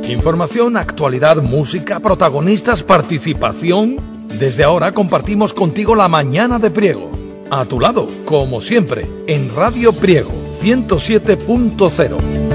Información, actualidad, música, protagonistas, participación. Desde ahora compartimos contigo la mañana de Priego. A tu lado, como siempre, en Radio Priego 107.0.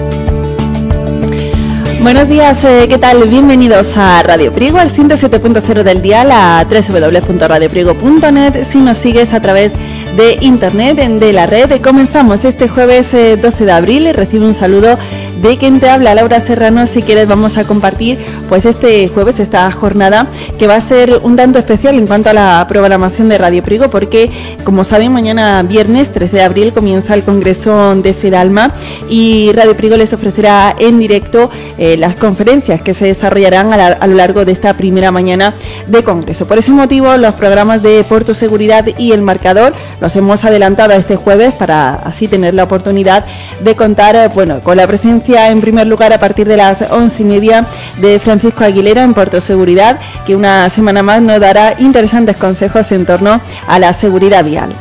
Buenos días, ¿qué tal? Bienvenidos a Radio Priego, al 107.0 del dial, a www.radiopriego.net. Si nos sigues a través de internet, de la red. Comenzamos este jueves 12 de abril y recibe un saludo de quien te habla, Laura Serrano. Si quieres vamos a compartir pues este jueves, esta jornada que va a ser un tanto especial en cuanto a la programación de Radio Priego, porque como saben, mañana viernes 13 de abril comienza el Congreso de Fedalma y Radio Priego les ofrecerá en directo las conferencias que se desarrollarán a lo largo de esta primera mañana de Congreso. Por ese motivo, los programas de Porto Seguridad y El Marcador los hemos adelantado a este jueves para así tener la oportunidad de contar con la presencia en primer lugar a partir de las 11:30 de Francisco Aguilera en Porto Seguridad, que una semana más nos dará interesantes consejos en torno a la seguridad vial.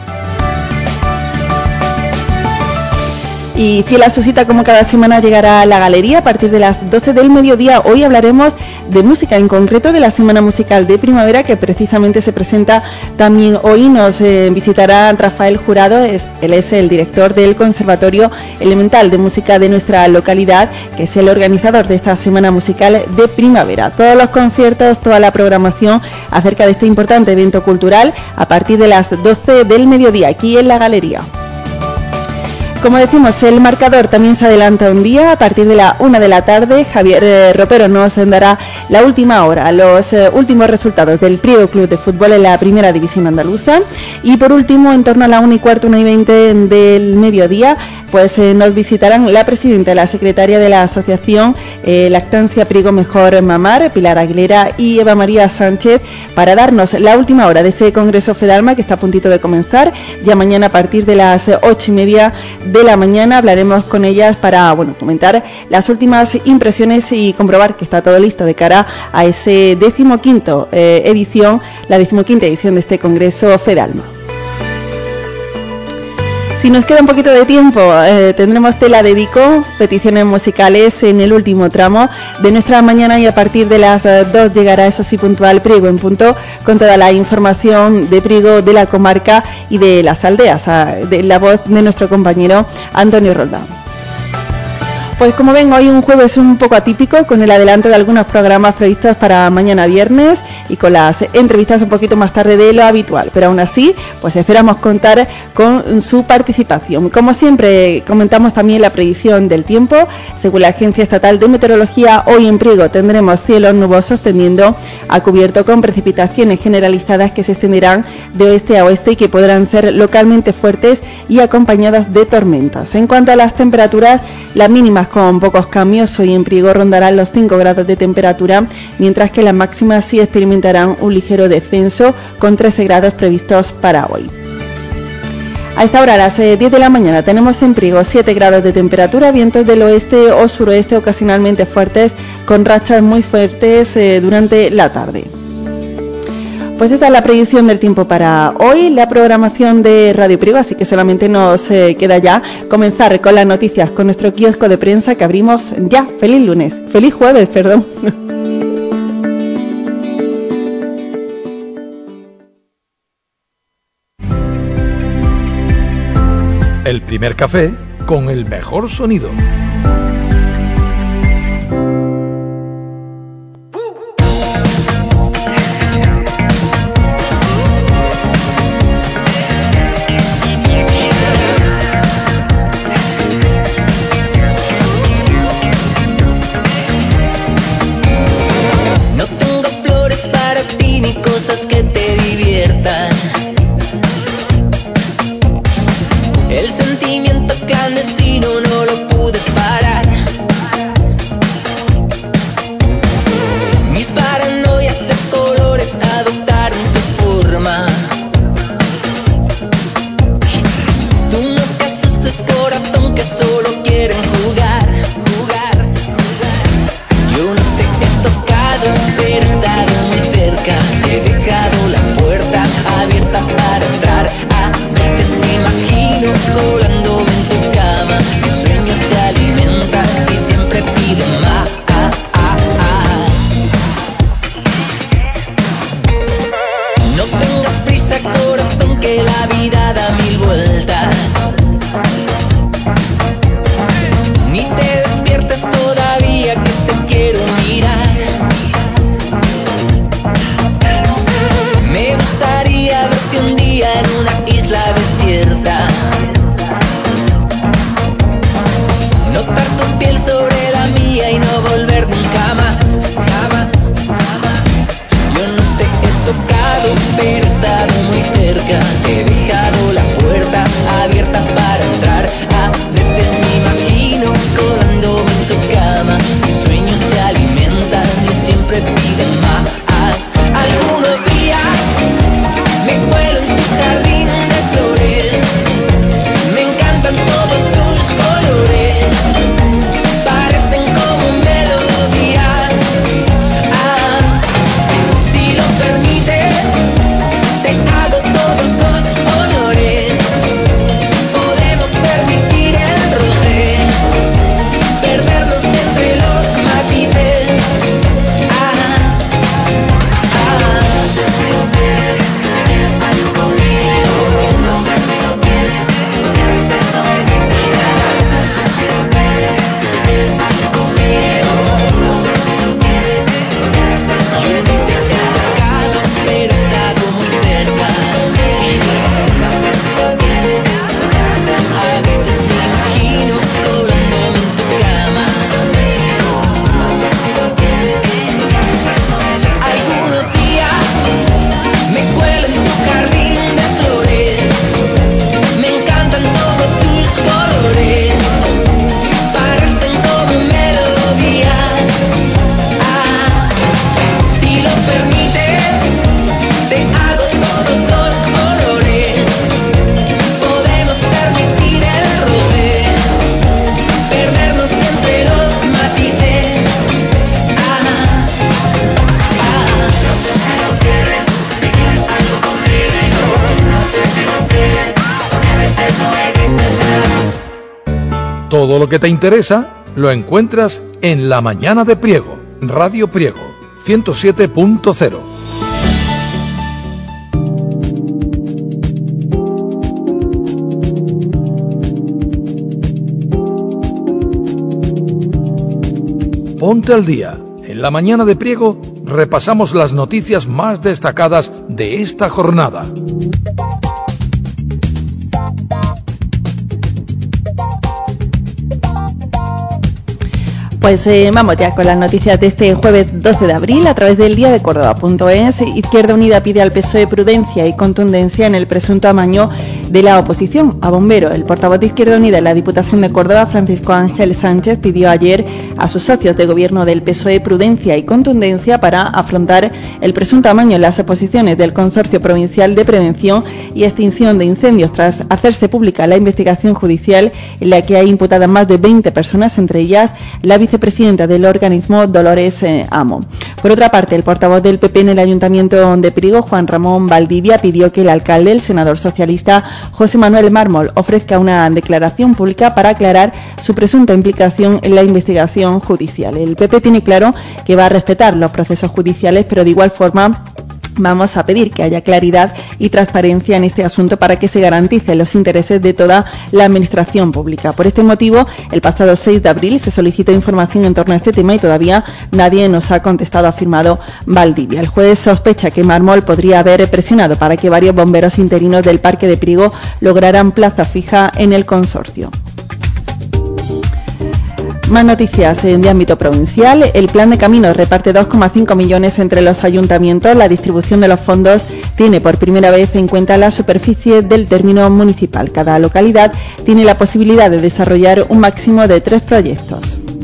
Y fiel a su cita, como cada semana, llegará a la galería a partir de las 12 del mediodía. Hoy hablaremos de música, en concreto de la Semana Musical de Primavera, que precisamente se presenta también hoy. Nos visitará Rafael Jurado, él es el director del Conservatorio Elemental de Música de nuestra localidad, que es el organizador de esta Semana Musical de Primavera. Todos los conciertos, toda la programación acerca de este importante evento cultural a partir de las 12 del mediodía, aquí en la galería. Como decimos, El Marcador también se adelanta un día a partir de la 1 de la tarde. Javier Ropero nos dará la última hora, los últimos resultados del Priego Club de Fútbol en la Primera División Andaluza. Y por último, en torno a la 1:15, 1:20 del mediodía, pues nos visitarán la presidenta y la secretaria de la asociación Lactancia Priego Mejor Mamar, Pilar Aguilera, y Eva María Sánchez, para darnos la última hora de ese Congreso Fedalma que está a puntito de comenzar. Ya mañana a partir de las 8:30 de la mañana hablaremos con ellas para comentar las últimas impresiones y comprobar que está todo listo de cara a ese la 15ª edición de este Congreso Fedalma. Si nos queda un poquito de tiempo, tendremos Tela de Dico, peticiones musicales en el último tramo de nuestra mañana, y a partir de las 2 llegará, eso sí, puntual, Priego en punto, con toda la información de Priego, de la comarca y de las aldeas, de la voz de nuestro compañero Antonio Roldán. Pues como ven, hoy un jueves un poco atípico, con el adelanto de algunos programas previstos para mañana viernes y con las entrevistas un poquito más tarde de lo habitual, pero aún así pues esperamos contar con su participación. Como siempre, comentamos también la predicción del tiempo. Según la Agencia Estatal de Meteorología, hoy en Priego tendremos cielos nubosos tendiendo a cubierto, con precipitaciones generalizadas que se extenderán de oeste a oeste y que podrán ser localmente fuertes y acompañadas de tormentas. En cuanto a las temperaturas, las mínimas con pocos cambios. Hoy en Priego rondarán los 5 grados de temperatura, mientras que las máximas sí experimentarán un ligero descenso, con 13 grados previstos para hoy. A esta hora, a las 10 de la mañana, tenemos en Priego 7 grados de temperatura, vientos del oeste o suroeste ocasionalmente fuertes, con rachas muy fuertes durante la tarde. Pues esta es la predicción del tiempo para hoy, la programación de Radio Priego, así que solamente nos queda ya comenzar con las noticias, con nuestro kiosco de prensa que abrimos ya. Feliz jueves, perdón. El primer café con el mejor sonido. El sentimiento clandestino no lo pude parar. Todo lo que te interesa lo encuentras en La Mañana de Priego, Radio Priego, 107.0. Ponte al día. En La Mañana de Priego repasamos las noticias más destacadas de esta jornada. Pues vamos ya con las noticias de este jueves 12 de abril a través del diadecórdoba.es. Izquierda Unida pide al PSOE prudencia y contundencia en el presunto amaño de la oposición a Bombero. El portavoz de Izquierda Unida en la Diputación de Córdoba, Francisco Ángel Sánchez, pidió ayer a sus socios de gobierno del PSOE prudencia y contundencia para afrontar el presunto amaño en las oposiciones del Consorcio Provincial de Prevención y Extinción de Incendios tras hacerse pública la investigación judicial en la que hay imputadas más de 20 personas, entre ellas la vicepresidenta del organismo, Dolores Amo. Por otra parte, el portavoz del PP en el Ayuntamiento de Priego, Juan Ramón Valdivia, pidió que el alcalde, el senador socialista José Manuel Mármol, ofrezca una declaración pública para aclarar su presunta implicación en la investigación judicial. El PP tiene claro que va a respetar los procesos judiciales, pero de igual forma vamos a pedir que haya claridad y transparencia en este asunto para que se garanticen los intereses de toda la administración pública. Por este motivo, el pasado 6 de abril se solicitó información en torno a este tema y todavía nadie nos ha contestado, ha afirmado Valdivia. El juez sospecha que Mármol podría haber presionado para que varios bomberos interinos del Parque de Priego lograran plaza fija en el consorcio. Más noticias de ámbito provincial. El plan de caminos reparte 2,5 millones entre los ayuntamientos. La distribución de los fondos tiene por primera vez en cuenta la superficie del término municipal. Cada localidad tiene la posibilidad de desarrollar un máximo de 3 proyectos.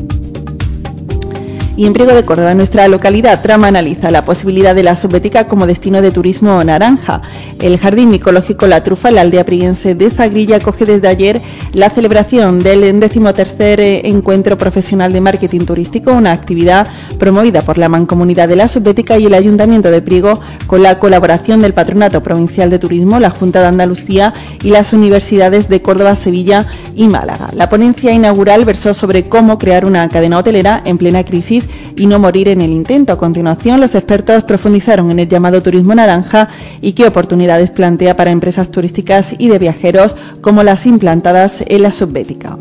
Y en Priego de Córdoba, nuestra localidad, Trama analiza la posibilidad de la Subbética como destino de turismo naranja. El Jardín Micológico La Trufa, en la aldea priguense de Zagrilla, acoge desde ayer la celebración del 13º Encuentro Profesional de Marketing Turístico, una actividad promovida por la Mancomunidad de la Subbética y el Ayuntamiento de Priego, con la colaboración del Patronato Provincial de Turismo, la Junta de Andalucía y las universidades de Córdoba, Sevilla y Málaga. La ponencia inaugural versó sobre cómo crear una cadena hotelera en plena crisis y no morir en el intento. A continuación, los expertos profundizaron en el llamado turismo naranja y qué oportunidades plantea para empresas turísticas y de viajeros como las implantadas en la Subbética.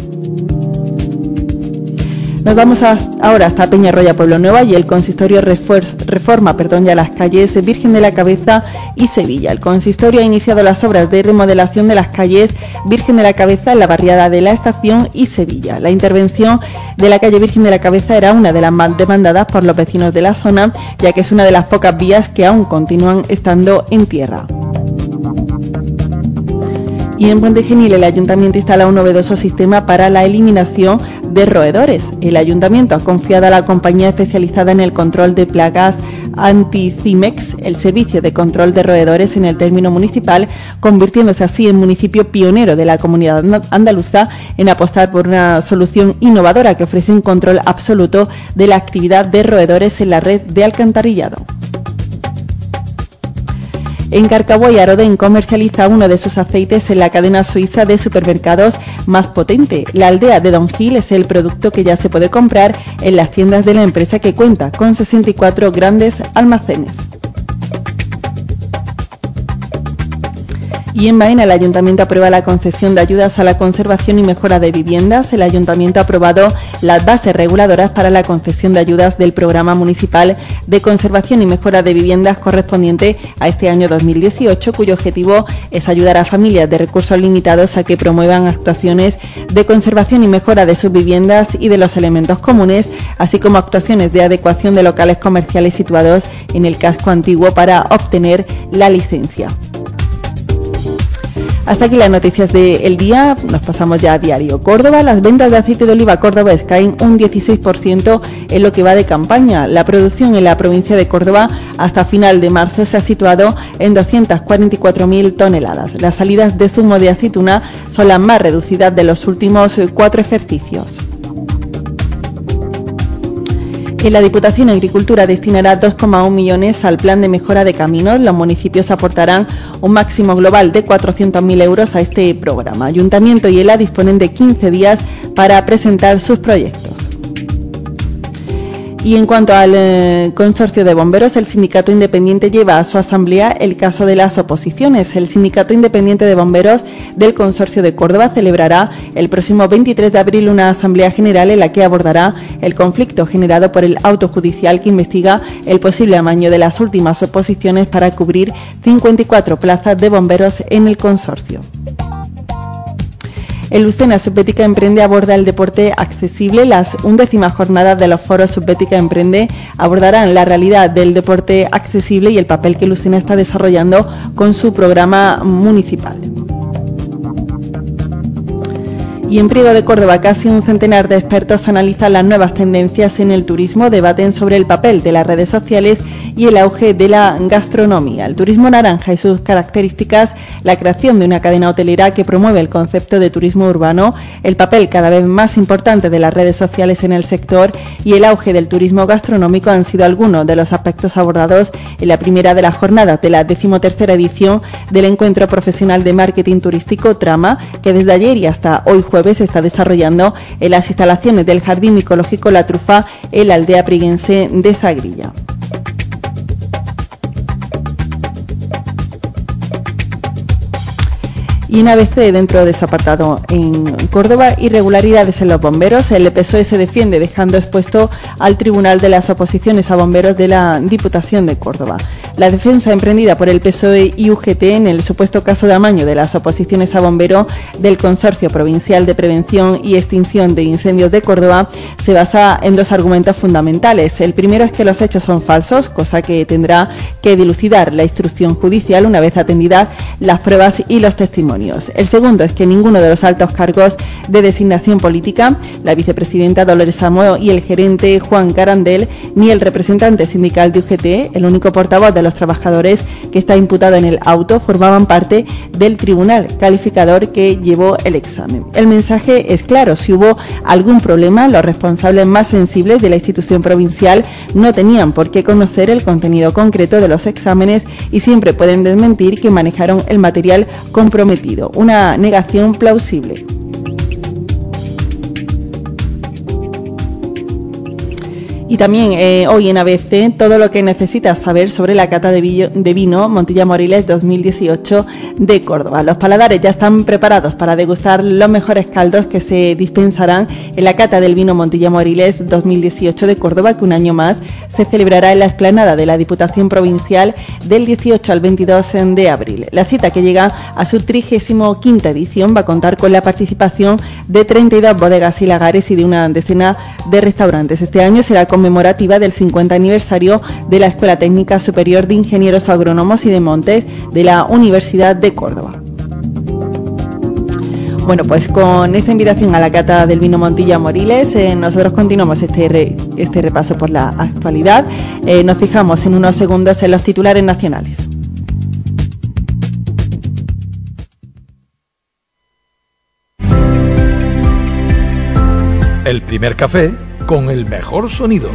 Nos vamos ahora hasta Peñarroya, Pueblo Nuevo, y el consistorio reforma ya las calles Virgen de la Cabeza y Sevilla. El consistorio ha iniciado las obras de remodelación de las calles Virgen de la Cabeza en la barriada de la Estación y Sevilla. La intervención de la calle Virgen de la Cabeza era una de las más demandadas por los vecinos de la zona, ya que es una de las pocas vías que aún continúan estando en tierra. Y en Puente Genil, el Ayuntamiento instala un novedoso sistema para la eliminación de roedores. El Ayuntamiento ha confiado a la compañía especializada en el control de plagas Anticimex el servicio de control de roedores en el término municipal, convirtiéndose así en municipio pionero de la comunidad andaluza en apostar por una solución innovadora que ofrece un control absoluto de la actividad de roedores en la red de alcantarillado. En Carcaboy, Arodén comercializa uno de sus aceites en la cadena suiza de supermercados más potente. La aldea de Don Gil es el producto que ya se puede comprar en las tiendas de la empresa, que cuenta con 64 grandes almacenes. Y en Baena, el Ayuntamiento aprueba la concesión de ayudas a la conservación y mejora de viviendas. El Ayuntamiento ha aprobado las bases reguladoras para la concesión de ayudas del Programa Municipal de Conservación y Mejora de Viviendas correspondiente a este año 2018, cuyo objetivo es ayudar a familias de recursos limitados a que promuevan actuaciones de conservación y mejora de sus viviendas y de los elementos comunes, así como actuaciones de adecuación de locales comerciales situados en el casco antiguo para obtener la licencia. Hasta aquí las noticias del día. Nos pasamos ya a Diario Córdoba. Las ventas de aceite de oliva cordobés caen un 16% en lo que va de campaña. La producción en la provincia de Córdoba hasta final de marzo se ha situado en 244.000 toneladas. Las salidas de zumo de aceituna son las más reducidas de los últimos 4 ejercicios. En la Diputación de Agricultura destinará 2,1 millones al plan de mejora de caminos. Los municipios aportarán un máximo global de 400.000 euros a este programa. Ayuntamiento y ELA disponen de 15 días para presentar sus proyectos. Y en cuanto al consorcio de bomberos, el sindicato independiente lleva a su asamblea el caso de las oposiciones. El sindicato independiente de bomberos del consorcio de Córdoba celebrará el próximo 23 de abril una asamblea general en la que abordará el conflicto generado por el auto judicial que investiga el posible amaño de las últimas oposiciones para cubrir 54 plazas de bomberos en el consorcio. El Lucena Subbética Emprende aborda el deporte accesible. Las 11ª jornadas de los foros Subbética Emprende abordarán la realidad del deporte accesible y el papel que Lucena está desarrollando con su programa municipal. Y en Priego de Córdoba, casi un centenar de expertos analizan las nuevas tendencias en el turismo, debaten sobre el papel de las redes sociales y el auge de la gastronomía. El turismo naranja y sus características, la creación de una cadena hotelera que promueve el concepto de turismo urbano, el papel cada vez más importante de las redes sociales en el sector y el auge del turismo gastronómico han sido algunos de los aspectos abordados en la primera de las jornadas de la 13ª edición del Encuentro Profesional de Marketing Turístico Trama, que desde ayer y hasta hoy jueves se está desarrollando en las instalaciones del Jardín Micológico La Trufa en la aldea priguense de Zagrilla. Y en ABC, dentro de su apartado en Córdoba, irregularidades en los bomberos. El PSOE se defiende dejando expuesto al Tribunal de las Oposiciones a Bomberos de la Diputación de Córdoba. La defensa emprendida por el PSOE y UGT en el supuesto caso de amaño de las oposiciones a bomberos del Consorcio Provincial de Prevención y Extinción de Incendios de Córdoba se basa en dos argumentos fundamentales. El primero es que los hechos son falsos, cosa que tendrá que dilucidar la instrucción judicial una vez atendidas las pruebas y los testimonios. El segundo es que ninguno de los altos cargos de designación política, la vicepresidenta Dolores Amo y el gerente Juan Carandel, ni el representante sindical de UGT, el único portavoz de los trabajadores que está imputado en el auto, formaban parte del tribunal calificador que llevó el examen. El mensaje es claro: si hubo algún problema, los responsables más sensibles de la institución provincial no tenían por qué conocer el contenido concreto de los exámenes y siempre pueden desmentir que manejaron el material comprometido. Una negación plausible. Y también hoy en ABC, todo lo que necesitas saber sobre la cata de vino Montilla Moriles 2018 de Córdoba. Los paladares ya están preparados para degustar los mejores caldos que se dispensarán en la cata del vino Montilla Moriles 2018 de Córdoba, que un año más se celebrará en la explanada de la Diputación Provincial del 18 al 22 de abril. La cita, que llega a su 35ª edición, va a contar con la participación de 32 bodegas y lagares y de una decena de restaurantes. Este año será conmemorativa del 50 aniversario de la Escuela Técnica Superior de Ingenieros Agrónomos y de Montes de la Universidad de Córdoba. Bueno, pues con esta invitación a la cata del vino Montilla Moriles, nosotros continuamos este repaso por la actualidad. Nos fijamos en unos segundos en los titulares nacionales. El primer café con el mejor sonido.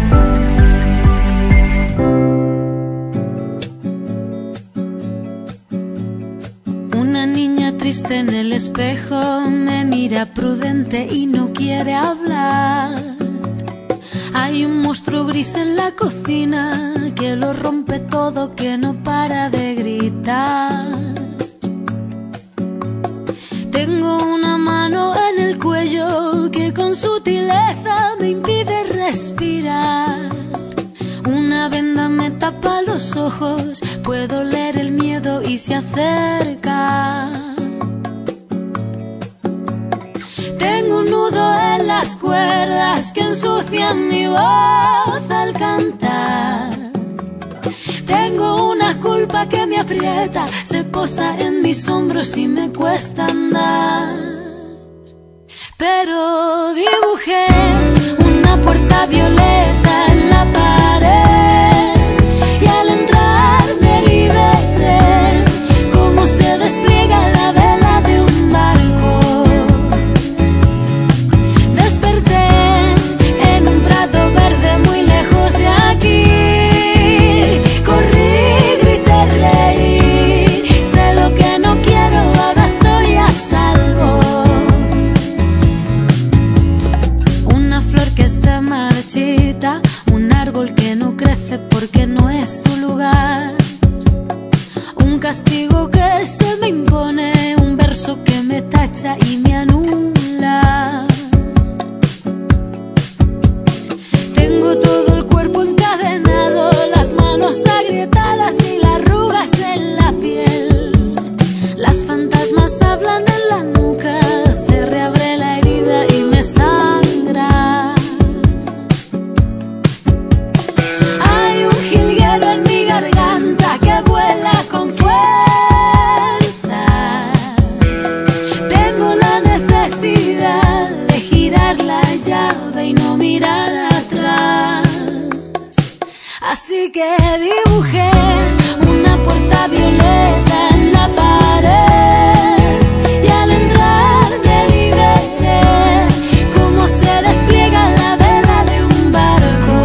Una niña triste en el espejo me mira prudente y no quiere hablar. Hay un monstruo gris en la cocina que lo rompe todo, que no para de gritar. Tengo una mano en el cuello que con sutileza me impide respirar. Una venda me tapa los ojos, puedo leer el miedo y se acerca. Tengo un nudo en las cuerdas que ensucian mi voz al cantar. Tengo una culpa que me aprieta, se posa en mis hombros y me cuesta andar. Pero dibujé una puerta violeta en la pared y al entrar me liberé, como se despliega la vela de un barco. Desperté en un prado verde muy marchita, un árbol que no crece porque no es su lugar, un castigo que se me impone, un verso que me tacha y me anula. Tengo todo el cuerpo encadenado, las manos agrietadas, mil arrugas en la piel. Las fantasmas hablan en la nuca, se reabre la herida y me sangra. Hay un jilguero en mi garganta que vuela con fuerza. Tengo la necesidad de girar la llave y no mirar atrás. Así que dibujé una puerta violeta en la pared y al entrar me liberé, como se despliega la vela de un barco.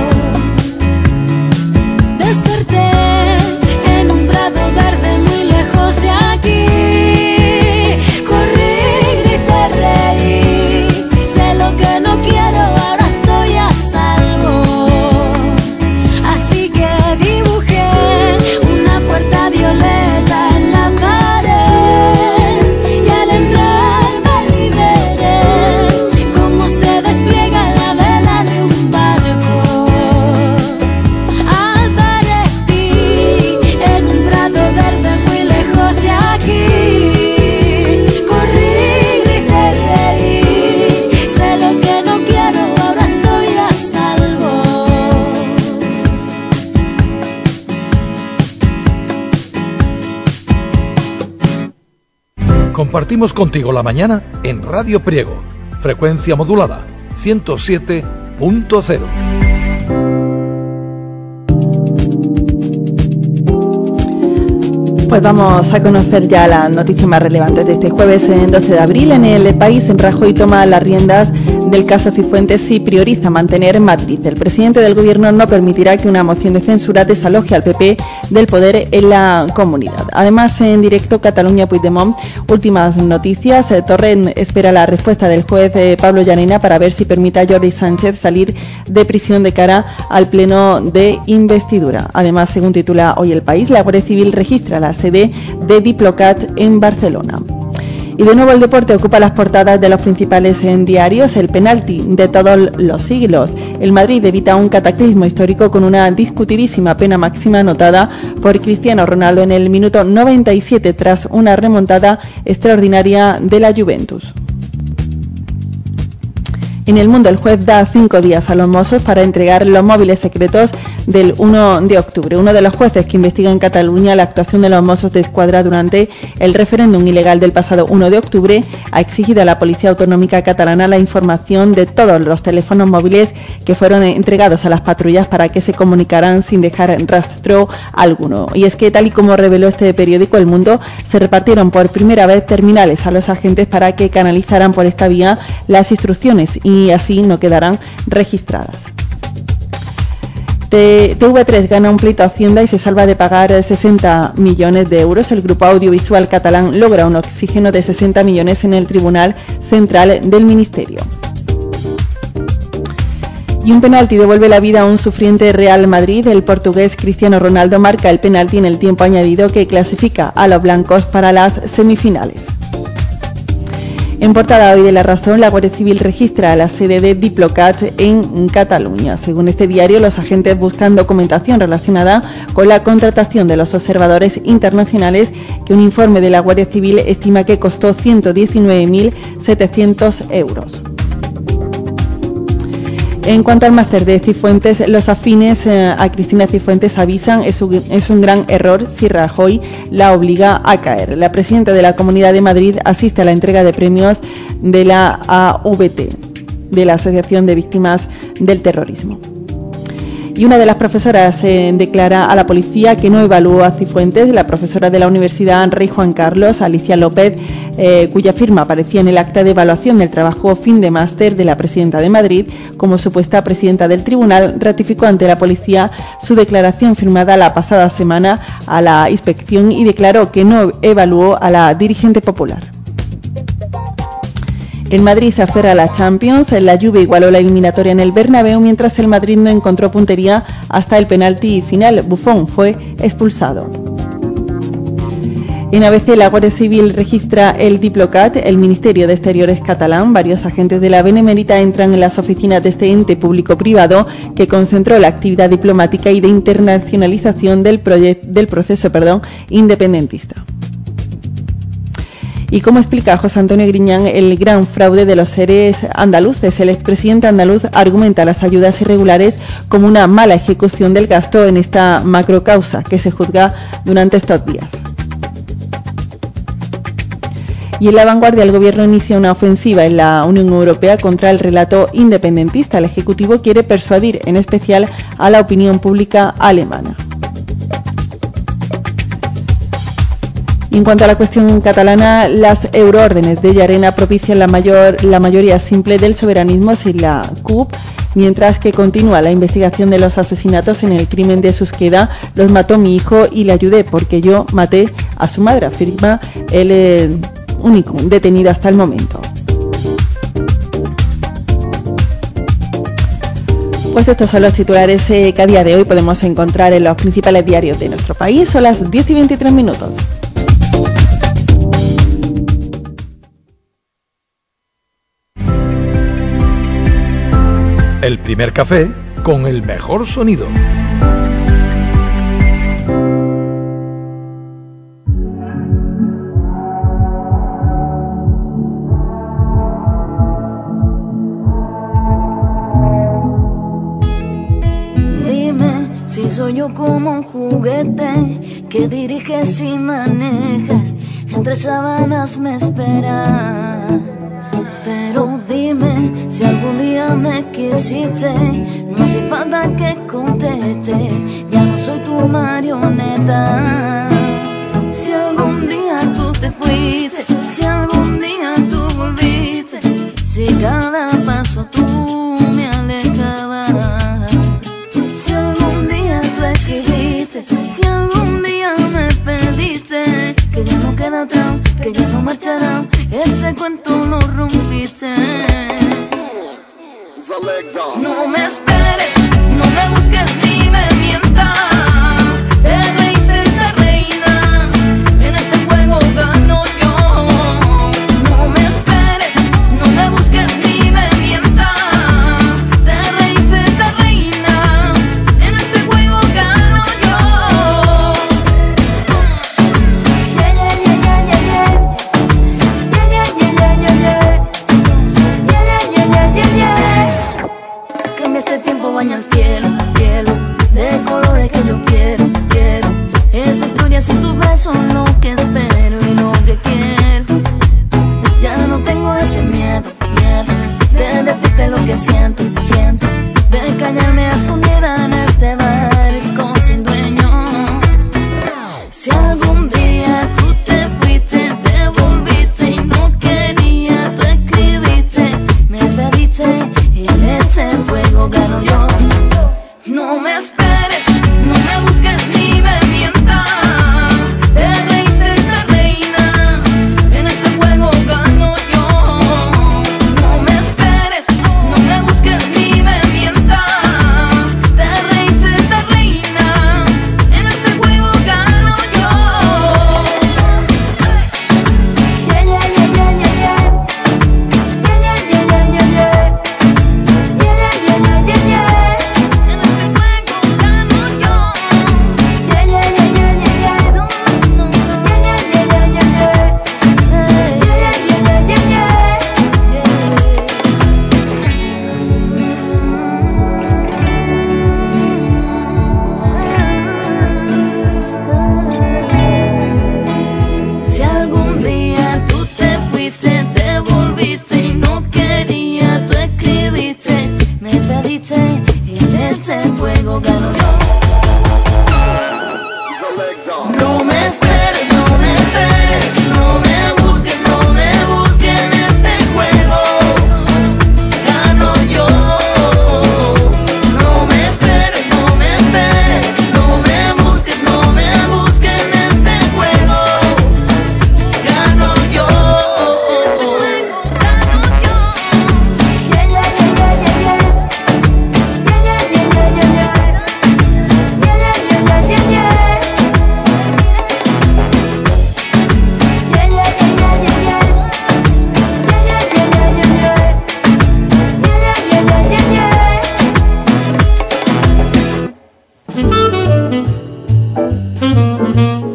Desperté en un prado verde muy lejos de aquí. Corrí, grité, reí, sé lo que no quiero, ahora estoy a salvo. Así que dibujé una puerta violeta en la pared y al entrar me liberé, como se despliega la vela de un barco. Aparecí en un prado verde muy lejos de aquí. Corrí, grité, reí, sé lo que no quiero, ahora estoy a salvo. Compartimos contigo la mañana en Radio Priego, frecuencia modulada 107.0. Pues vamos a conocer ya las noticias más relevantes de este jueves, en 12 de abril. En El País, Rajoy toma las riendas del caso Cifuentes y prioriza mantener Madrid. El presidente del Gobierno no permitirá que una moción de censura desaloje al PP del poder en la comunidad. Además, en directo, Cataluña-Puigdemont, últimas noticias. Torrent espera la respuesta del juez Pablo Llarena para ver si permite a Jordi Sánchez salir de prisión de cara al pleno de investidura. Además, según titula hoy El País, la Guardia Civil registra la sede de Diplocat en Barcelona. Y de nuevo el deporte ocupa las portadas de los principales diarios. El penalti de todos los siglos. El Madrid evita un cataclismo histórico con una discutidísima pena máxima anotada por Cristiano Ronaldo en el minuto 97 tras una remontada extraordinaria de la Juventus. En El Mundo, el juez da 5 días a los Mossos para entregar los móviles secretos del 1 de octubre. Uno de los jueces que investiga en Cataluña la actuación de los Mossos de Escuadra durante el referéndum ilegal del pasado 1 de octubre ha exigido a la Policía Autonómica Catalana la información de todos los teléfonos móviles que fueron entregados a las patrullas para que se comunicaran sin dejar rastro alguno. Y es que, tal y como reveló este periódico El Mundo, se repartieron por primera vez terminales a los agentes para que canalizaran por esta vía las instrucciones y así no quedarán registradas. TV3 gana un pleito a Hacienda y se salva de pagar 60 millones de euros. El grupo audiovisual catalán logra un oxígeno de 60 millones en el Tribunal Central del Ministerio. Y un penalti devuelve la vida a un sufriente Real Madrid. El portugués Cristiano Ronaldo marca el penalti en el tiempo añadido que clasifica a los blancos para las semifinales. En portada hoy de La Razón, la Guardia Civil registra la sede de Diplocat en Cataluña. Según este diario, los agentes buscan documentación relacionada con la contratación de los observadores internacionales que un informe de la Guardia Civil estima que costó 119.700 euros. En cuanto al máster de Cifuentes, los afines a Cristina Cifuentes avisan es un gran error si Rajoy la obliga a caer. La presidenta de la Comunidad de Madrid asiste a la entrega de premios de la AVT, de la Asociación de Víctimas del Terrorismo. Y una de las profesoras declara a la policía que no evaluó a Cifuentes. La profesora de la Universidad Rey Juan Carlos, Alicia López, cuya firma aparecía en el acta de evaluación del trabajo fin de máster de la presidenta de Madrid como supuesta presidenta del tribunal, ratificó ante la policía su declaración firmada la pasada semana a la inspección y declaró que no evaluó a la dirigente popular. El Madrid se aferra a la Champions, la Juve igualó la eliminatoria en el Bernabéu, mientras el Madrid no encontró puntería hasta el penalti final. Buffon fue expulsado. En ABC, la Guardia Civil registra el Diplocat, el Ministerio de Exteriores catalán. Varios agentes de la Benemérita entran en las oficinas de este ente público-privado que concentró la actividad diplomática y de internacionalización del proceso independentista. Y como explica José Antonio Griñán, el gran fraude de los seres andaluces. El expresidente andaluz argumenta las ayudas irregulares como una mala ejecución del gasto en esta macrocausa que se juzga durante estos días. Y en La Vanguardia, el Gobierno inicia una ofensiva en la Unión Europea contra el relato independentista. El Ejecutivo quiere persuadir en especial a la opinión pública alemana. Y en cuanto a la cuestión catalana, las euroórdenes de Llarena propician la mayoría simple del soberanismo sin la CUP, mientras que continúa la investigación de los asesinatos. En el crimen de Susqueda: los mató mi hijo y le ayudé porque yo maté a su madre, afirma el único detenido hasta el momento. Pues estos son los titulares que a día de hoy podemos encontrar en los principales diarios de nuestro país. Son las 10:23. El primer café con el mejor sonido. Si soy yo como un juguete que diriges y manejas, entre sábanas me esperas. Pero dime si algún día me quisiste, no hace falta que conteste, ya no soy tu marioneta. Si algún día tú te fuiste, si algún día tú volviste, si cada paso tú me alejabas, si algún día tú escribiste, si algún día me perdiste, que ya no queda atrás, que ya no marchará, ese cuento lo rompiste. No me esperes, no me busques ni me mientas, te reíces de reina, en este juego gano yo. No me esperes, no me busques ni me mientas, te reíces de reina, en este juego gano yo. Cambia este tiempo, baña el cielo, cielo, de colores que yo quiero, quiero. Esta historia sin tu beso, lo que espero y lo que quiero. Ya no tengo ese miedo, miedo, de decirte lo que siento, siento, de callarme a escondida en este barco sin dueño. Si algún día tú te fuiste, te volviste y no quería, tú escribiste, me pediste y en este juego gano yo. No me esperes, no me busques ni me mientas, te reíces de reina, en este juego gano yo. No me esperes, no me busques ni me mientas, te reíces de reina, en este juego gano yo. Yeah, yeah, yeah, yeah, yeah, yeah. Yeah, yeah, yeah, yeah, yeah, yeah. Yeah, yeah, yeah, yeah, yeah, yeah. En este juego gano yo. Yeah, yeah, yeah, yeah, yeah, yeah. No, no, no. Yeah, yeah, yeah, yeah, yeah, yeah. Yeah, yeah, yeah, yeah, yeah, yeah. Si algún día tú te fuiste, te volviste y no quería, tú escribiste, me pediste y en este juego gano yo. No me esperes, no me esperes, no me busques, no me busques en este juego. Gano yo. No me esperes, no me esperes, no me busques, no me busques en este juego. Gano yo. Este juego gano yo.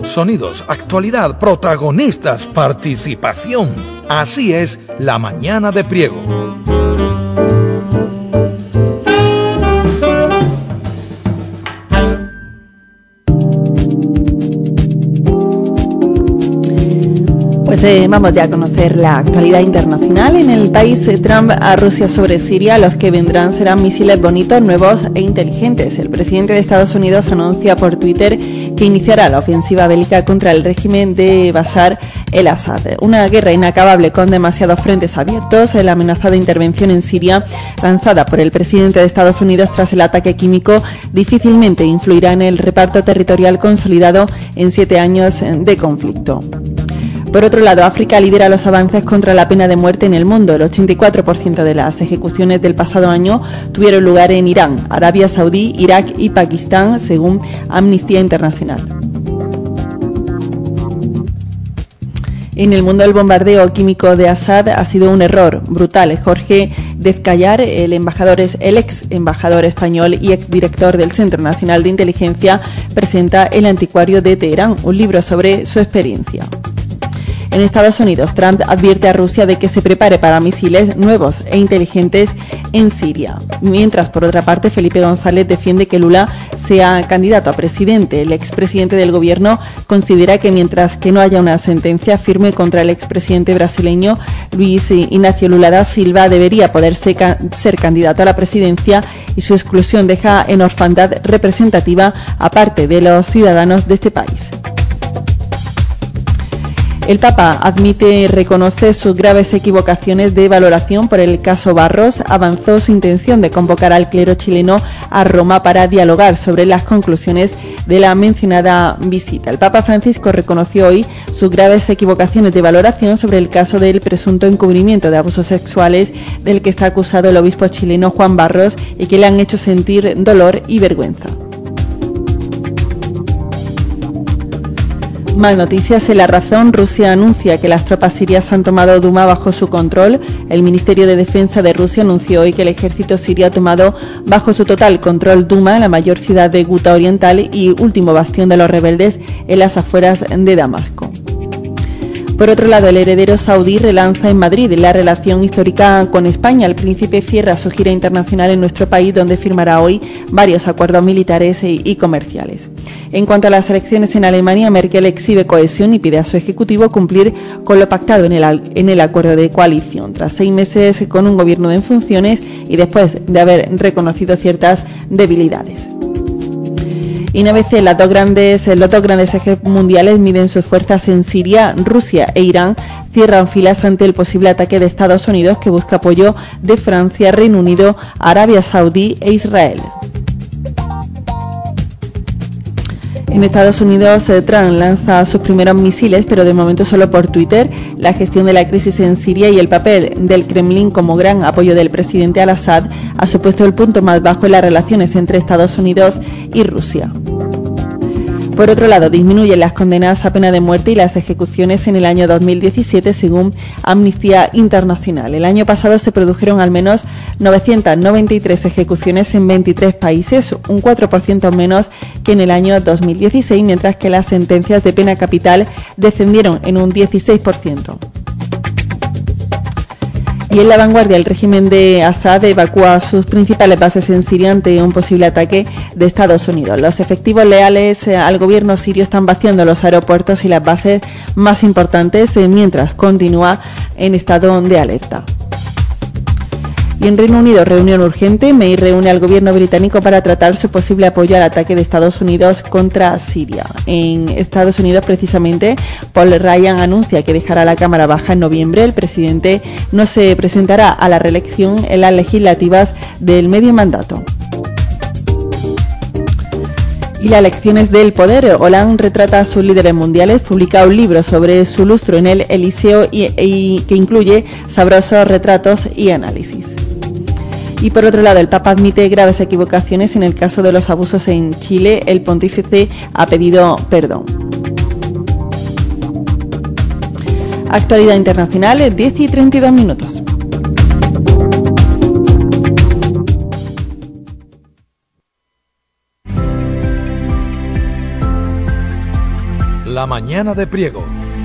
sonidos, actualidad, protagonistas, participación. Así es La Mañana de Priego. Pues vamos ya a conocer la actualidad internacional. En el país, Trump a Rusia sobre Siria. Los que vendrán serán misiles bonitos, nuevos e inteligentes. El presidente de Estados Unidos anuncia por Twitter que iniciará la ofensiva bélica contra el régimen de Bashar el-Assad. Una guerra inacabable con demasiados frentes abiertos. La amenazada intervención en Siria, lanzada por el presidente de Estados Unidos tras el ataque químico, difícilmente influirá en el reparto territorial consolidado en 7 años de conflicto. Por otro lado, África lidera los avances contra la pena de muerte en el mundo. El 84% de las ejecuciones del pasado año tuvieron lugar en Irán, Arabia Saudí, Irak y Pakistán, según Amnistía Internacional. En el mundo, el bombardeo químico de Assad ha sido un error brutal. Jorge Dezcayar, el ex embajador español y exdirector del Centro Nacional de Inteligencia, presenta El Anticuario de Teherán, un libro sobre su experiencia. En Estados Unidos, Trump advierte a Rusia de que se prepare para misiles nuevos e inteligentes en Siria. Mientras, por otra parte, Felipe González defiende que Lula sea candidato a presidente. El expresidente del gobierno considera que mientras que no haya una sentencia firme contra el expresidente brasileño Luis Ignacio Lula da Silva, debería poder ser candidato a la presidencia, y su exclusión deja en orfandad representativa a parte de los ciudadanos de este país. El Papa admite y reconoce sus graves equivocaciones de valoración por el caso Barros. Avanzó su intención de convocar al clero chileno a Roma para dialogar sobre las conclusiones de la mencionada visita. El Papa Francisco reconoció hoy sus graves equivocaciones de valoración sobre el caso del presunto encubrimiento de abusos sexuales del que está acusado el obispo chileno Juan Barros y que le han hecho sentir dolor y vergüenza. Más noticias en La Razón. Rusia anuncia que las tropas sirias han tomado Duma bajo su control. El Ministerio de Defensa de Rusia anunció hoy que el ejército sirio ha tomado bajo su total control Duma, la mayor ciudad de Guta Oriental y último bastión de los rebeldes en las afueras de Damasco. Por otro lado, el heredero saudí relanza en Madrid la relación histórica con España. El príncipe cierra su gira internacional en nuestro país, donde firmará hoy varios acuerdos militares y comerciales. En cuanto a las elecciones en Alemania, Merkel exhibe cohesión y pide a su ejecutivo cumplir con lo pactado en el acuerdo de coalición. Tras 6 meses con un gobierno en funciones y después de haber reconocido ciertas debilidades. Y una vez los dos grandes ejes mundiales miden sus fuerzas en Siria, Rusia e Irán cierran filas ante el posible ataque de Estados Unidos, que busca apoyo de Francia, Reino Unido, Arabia Saudí e Israel. En Estados Unidos, Trump lanza sus primeros misiles, pero de momento solo por Twitter. La gestión de la crisis en Siria y el papel del Kremlin como gran apoyo del presidente al-Assad ha supuesto el punto más bajo en las relaciones entre Estados Unidos y Rusia. Por otro lado, disminuyen las condenas a pena de muerte y las ejecuciones en el año 2017, según Amnistía Internacional. El año pasado se produjeron al menos 993 ejecuciones en 23 países, un 4% menos que en el año 2016, mientras que las sentencias de pena capital descendieron en un 16%. Y en La Vanguardia, el régimen de Assad evacúa sus principales bases en Siria ante un posible ataque de Estados Unidos. Los efectivos leales al gobierno sirio están vaciando los aeropuertos y las bases más importantes, mientras continúa en estado de alerta. Y en Reino Unido, reunión urgente. May reúne al gobierno británico para tratar su posible apoyo al ataque de Estados Unidos contra Siria. En Estados Unidos, precisamente, Paul Ryan anuncia que dejará la Cámara Baja en noviembre. El presidente no se presentará a la reelección en las legislativas del medio mandato. Y las lecciones del poder. Hollande retrata a sus líderes mundiales, publica un libro sobre su lustro en el Eliseo y que incluye sabrosos retratos y análisis. Y por otro lado, el Papa admite graves equivocaciones en el caso de los abusos en Chile. El pontífice ha pedido perdón. Actualidad internacional, 10 y 32 minutos. La mañana de Priego.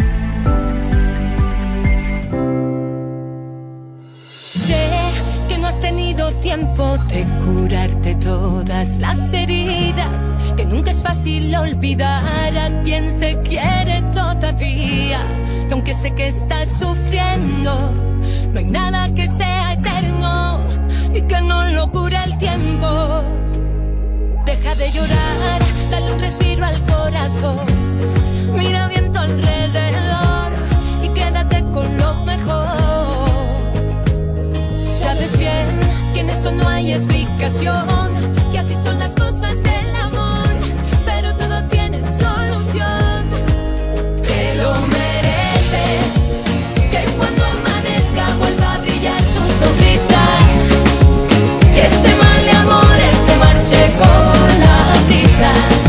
Sé que no has tenido tiempo de curarte todas las heridas, que nunca es fácil olvidar a quien se quiere todavía, que aunque sé que estás sufriendo, no hay nada que sea eterno y que no lo cura el tiempo. Deja de llorar, dale un respiro al corazón, mira bien tu alrededor y quédate con lo mejor. Sabes bien que en esto no hay explicación, que así son las cosas del amor, pero todo tiene solución. Te lo mereces, que cuando amanezca vuelva a brillar tu sonrisa, que este mal de amores se marche con la brisa.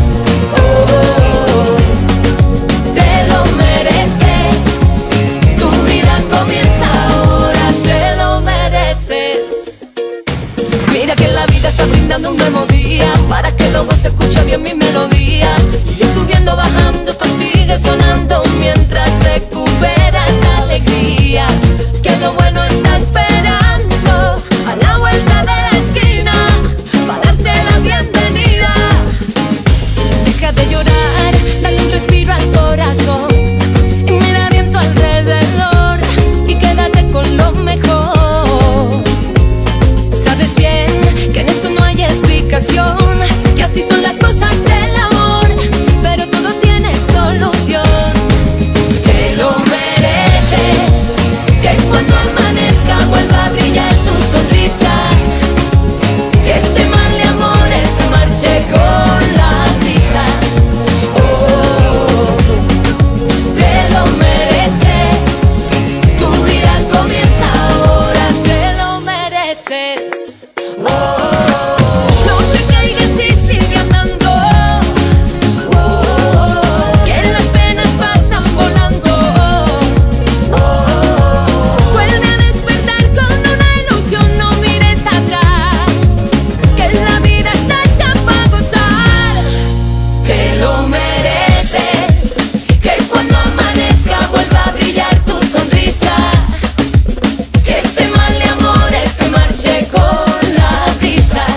Oh, te lo mereces, tu vida comienza ahora, te lo mereces. Mira que la vida está brindando un nuevo día, para que luego se escuche bien mi melodía. Y subiendo, bajando, esto sigue sonando mientras recuperas la alegría, que lo bueno está esperando a la vuelta de la esquina, para darte la bienvenida. Deja de llorar, dale un respiro al corazón y mira bien tu alrededor y quédate con lo mejor. Sabes bien que en esto no hay explicación, que así son las cosas del amor, pero todo tiene solución. Te lo mereces, que cuando amanezca vuelva a brillar tu sonrisa, que este mal de amores se marche con la brisa. Oh, te lo mereces, tu vida comienza ahora, te lo mereces. Oh, no te caigas y sigue andando, que las penas pasan volando. Vuelve a despertar con una ilusión, no mires atrás, que la vida está hecha para gozar. Te lo mereces, que cuando amanezca vuelva a brillar tu sonrisa, que este mal de amores se marche con la brisa.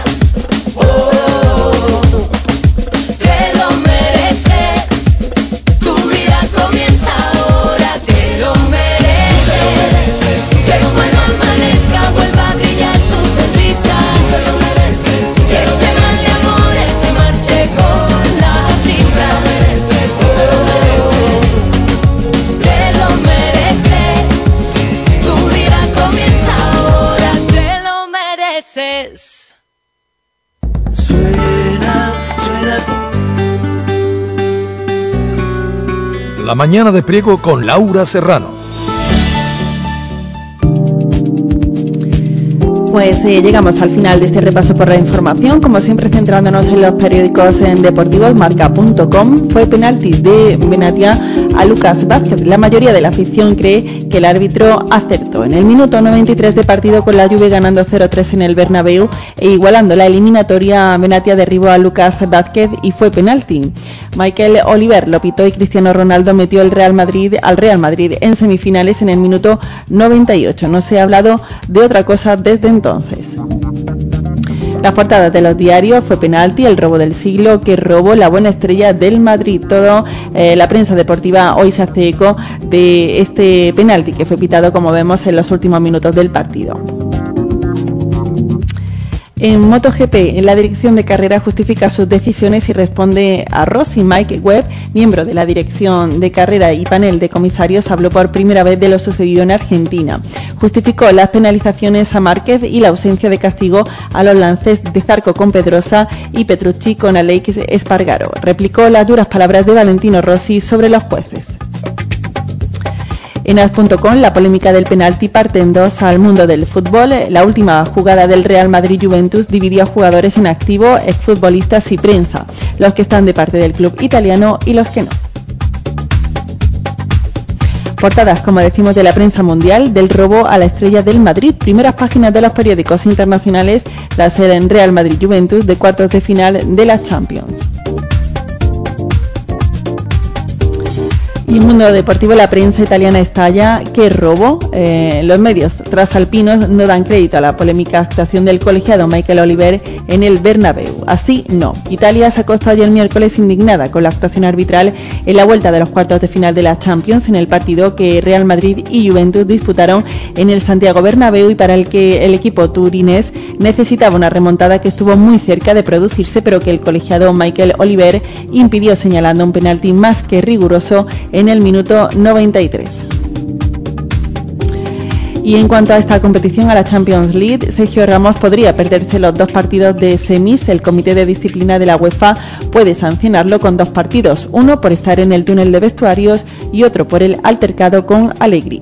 Oh, te lo mereces, tu vida comienza ahora, te lo mereces, que cuando amanezca vuelva a brillar tu sonrisa, te lo mereces, que este mal de amores se marche con la brisa. Oh, te lo mereces, tu vida comienza ahora, te lo mereces. La mañana de Priego con Laura Serrano. Pues llegamos al final de este repaso por la información, como siempre centrándonos en los periódicos deportivos. Marca.com, fue penalti de Benatia a Lucas Vázquez. La mayoría de la afición cree que el árbitro acertó. En el minuto 93 de partido, con la Juve ganando 0-3 en el Bernabéu e igualando la eliminatoria, Benatia derribó a Lucas Vázquez y fue penalti. Michael Oliver lo pitó y Cristiano Ronaldo metió al Real Madrid en semifinales en el minuto 98. No se ha hablado de otra cosa desde entonces. Las portadas de los diarios: fue penalti, el robo del siglo, qué robo, la buena estrella del Madrid. Todo la prensa deportiva hoy se hace eco de este penalti que fue pitado, como vemos, en los últimos minutos del partido. En MotoGP, la dirección de carrera justifica sus decisiones y responde a Rossi. Mike Webb, miembro de la dirección de carrera y panel de comisarios, habló por primera vez de lo sucedido en Argentina. Justificó las penalizaciones a Márquez y la ausencia de castigo a los lances de Zarco con Pedrosa y Petrucci con Aleix Espargaro. Replicó las duras palabras de Valentino Rossi sobre los jueces. En As.com, la polémica del penalti parte en dos al mundo del fútbol. La última jugada del Real Madrid-Juventus dividió a jugadores en activo, exfutbolistas y prensa, los que están de parte del club italiano y los que no. Portadas, como decimos, de la prensa mundial: del robo a la estrella del Madrid. Primeras páginas de los periódicos internacionales: la sede en Real Madrid-Juventus de cuartos de final de la Champions. Y en Mundo Deportivo, la prensa italiana estalla. ¡Qué robo! Los medios trasalpinos no dan crédito a la polémica actuación del colegiado Michael Oliver en el Bernabéu. Así no. Italia se acostó ayer miércoles indignada con la actuación arbitral en la vuelta de los cuartos de final de la Champions, en el partido que Real Madrid y Juventus disputaron en el Santiago Bernabéu, y para el que el equipo turinés necesitaba una remontada que estuvo muy cerca de producirse, pero que el colegiado Michael Oliver impidió, señalando un penalti más que riguroso en el minuto 93. Y en cuanto a esta competición, a la Champions League, Sergio Ramos podría perderse los 2 partidos de semis. El Comité de Disciplina de la UEFA puede sancionarlo con 2 partidos, uno por estar en el túnel de vestuarios y otro por el altercado con Allegri.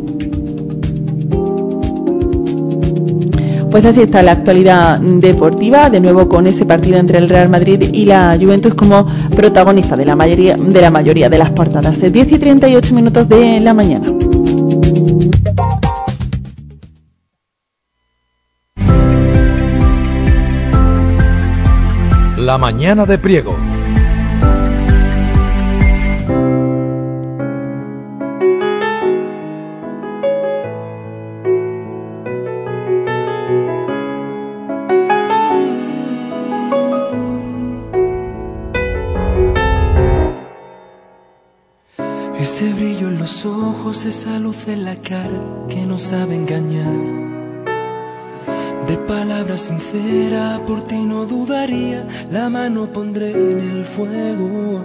Pues así está la actualidad deportiva, de nuevo con ese partido entre el Real Madrid y la Juventus como protagonista de la mayoría de las portadas. 10 y 38 minutos de la mañana. La mañana de Priego. Ese brillo en los ojos, esa luz en la cara que no sabe engañar. De palabras sinceras, por ti no dudaría, la mano pondré en el fuego.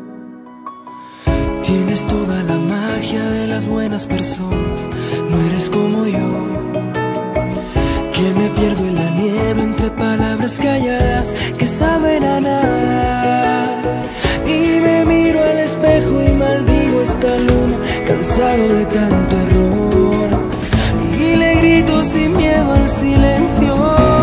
Tienes toda la magia de las buenas personas, no eres como yo, que me pierdo en la niebla entre palabras calladas que saben a nada. Y me miro al espejo y maldigo esta luna, cansado de tanto error, y le grito sin miedo al silencio.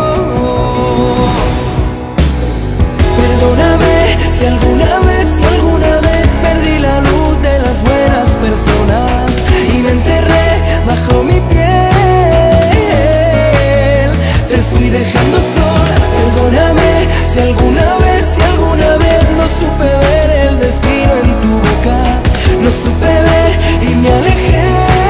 Perdóname si alguna vez perdí la luz de las buenas personas y me enterré bajo mi piel. Te fui dejando sola. Perdóname si alguna vez no supe ver el destino en tu boca, no supe ver y me alejé.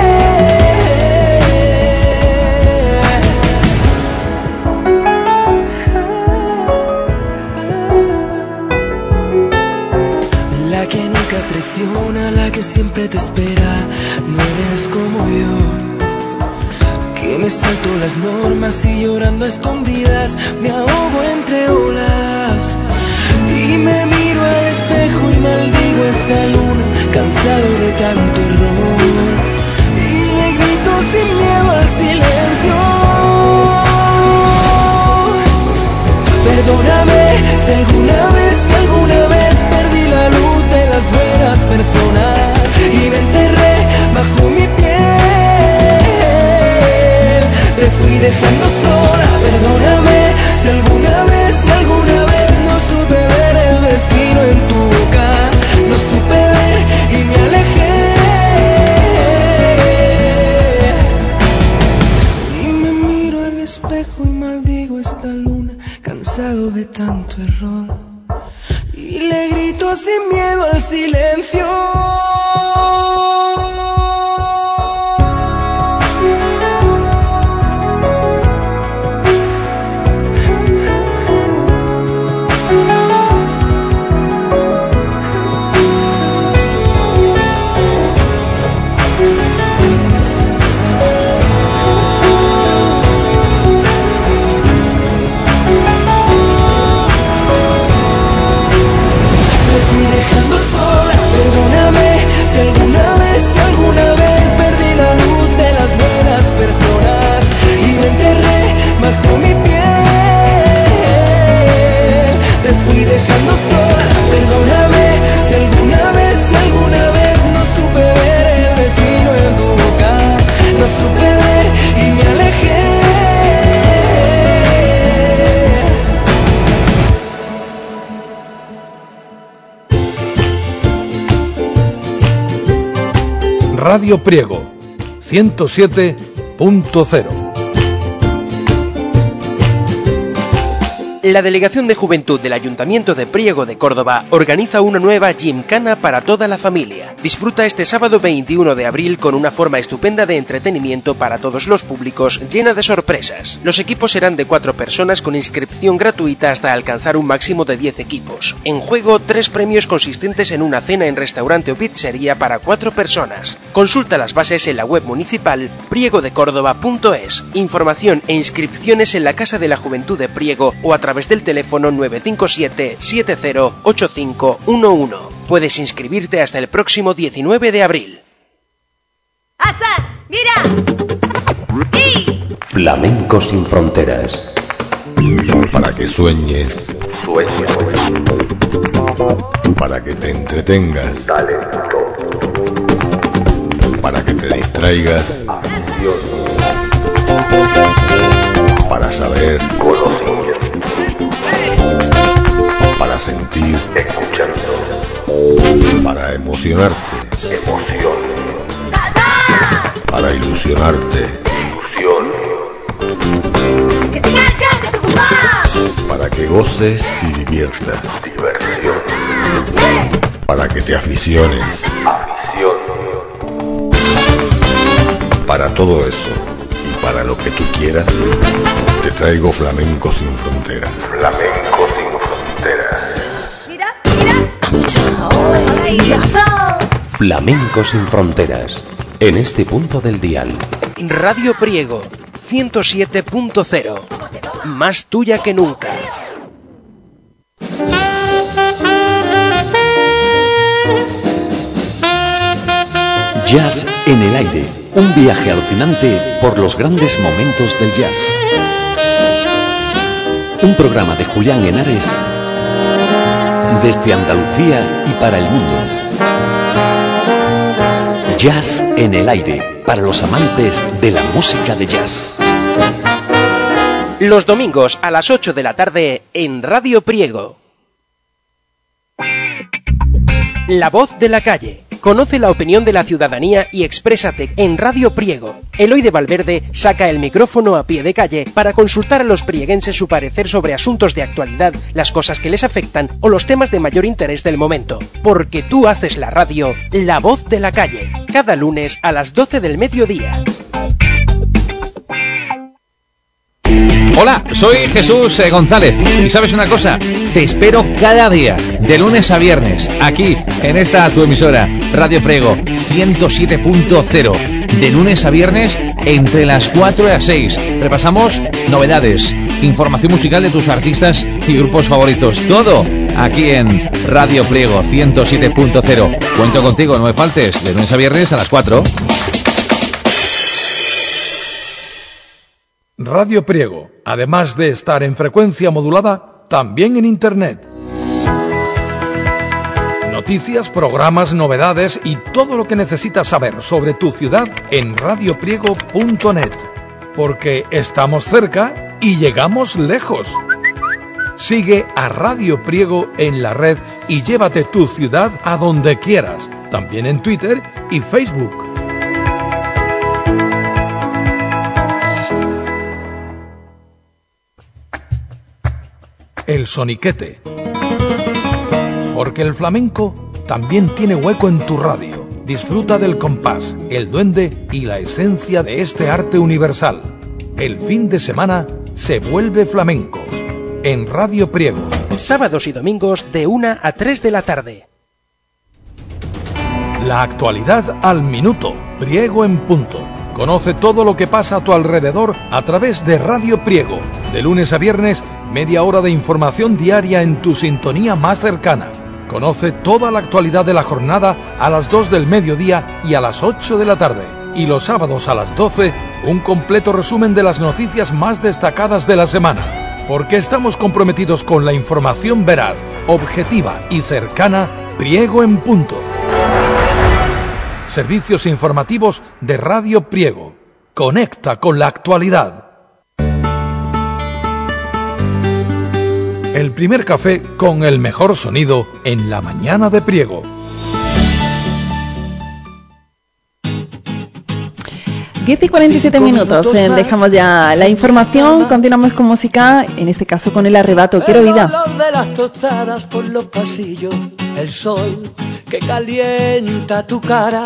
La que nunca traiciona, la que siempre te espera, no eres como yo, que me salto las normas y llorando a escondidas me ahogo entre olas. Y me miro al espejo y maldigo esta luna, cansado de tanto error, y le grito sin miedo al silencio. Perdóname si alguna vez perdí la luz de las buenas personas y me enterré bajo mi piel. Te fui dejando sola. Perdóname si alguna vez no supe ver el destino en tu boca, no supe ver y me alejé. Y me miro al espejo y maldigo esta luna, cansado de tanto error, y le grito sin miedo al silencio. Radio Priego 107.0. La Delegación de Juventud del Ayuntamiento de Priego de Córdoba organiza una nueva Gymkhana para toda la familia. Disfruta este sábado 21 de abril con una forma estupenda de entretenimiento para todos los públicos, llena de sorpresas. Los equipos serán de 4 personas con inscripción gratuita hasta alcanzar un máximo de 10 equipos. En juego, 3 premios consistentes en una cena en restaurante o pizzería para 4 personas. Consulta las bases en la web municipal priegodecórdoba.es. Información e inscripciones en la Casa de la Juventud de Priego o a través del teléfono 957 708511. Puedes inscribirte hasta el próximo 19 de abril. ¡Hassan! ¡Mira! ¡Sí! Flamenco sin fronteras. Para que sueñes. Para que te entretengas. Talento. Para que te distraigas. Para saber. Conocimiento. Para sentir. Escuchando. Para emocionarte. Emoción. Para ilusionarte. Ilusión. Para que goces y diviertas. Diversión. Para que te aficiones. Afición. Para todo eso y para lo que tú quieras, te traigo Flamenco sin fronteras. Flamenco sin fronteras. ¡Mira! ¡Mira! Flamenco sin fronteras. En este punto del dial. Radio Priego 107.0. Más tuya que nunca. Jazz en el aire. Un viaje alucinante por los grandes momentos del jazz. Un programa de Julián Henares desde Andalucía y para el mundo. Jazz en el aire, para los amantes de la música de jazz. Los domingos a las 8 de la tarde en Radio Priego. La voz de la calle. Conoce la opinión de la ciudadanía y exprésate en Radio Priego. Eloy de Valverde saca el micrófono a pie de calle para consultar a los prieguenses su parecer sobre asuntos de actualidad, las cosas que les afectan o los temas de mayor interés del momento. Porque tú haces la radio, La Voz de la Calle, cada lunes a las 12 del mediodía. Hola, soy Jesús González y ¿sabes una cosa? Te espero cada día, de lunes a viernes, aquí, en esta tu emisora, Radio Priego 107.0, de lunes a viernes entre las 4 y las 6. Repasamos novedades, información musical de tus artistas y grupos favoritos, todo aquí en Radio Priego 107.0. Cuento contigo, no me faltes, de lunes a viernes a las 4. Radio Priego, además de estar en frecuencia modulada, también en Internet. Noticias, programas, novedades y todo lo que necesitas saber sobre tu ciudad en radiopriego.net. Porque estamos cerca y llegamos lejos. Sigue a Radio Priego en la red y llévate tu ciudad a donde quieras, también en Twitter y Facebook. El soniquete. Porque el flamenco también tiene hueco en tu radio. Disfruta del compás, el duende y la esencia de este arte universal. El fin de semana se vuelve flamenco. En Radio Priego. Sábados y domingos de 1 a 3 de la tarde. La actualidad al minuto. Priego en punto. Conoce todo lo que pasa a tu alrededor a través de Radio Priego. De lunes a viernes, media hora de información diaria en tu sintonía más cercana. Conoce toda la actualidad de la jornada a las 2 del mediodía y a las 8 de la tarde. Y los sábados a las 12, un completo resumen de las noticias más destacadas de la semana. Porque estamos comprometidos con la información veraz, objetiva y cercana. Priego en punto. Servicios informativos de Radio Priego. Conecta con la actualidad. El primer café con el mejor sonido en la mañana de Priego. 10 y 47 minutos, dejamos ya la información, continuamos con música, en este caso con El Arrebato, Quiero Vida. El olor de las tostadas por los pasillos, el sol que calienta tu cara.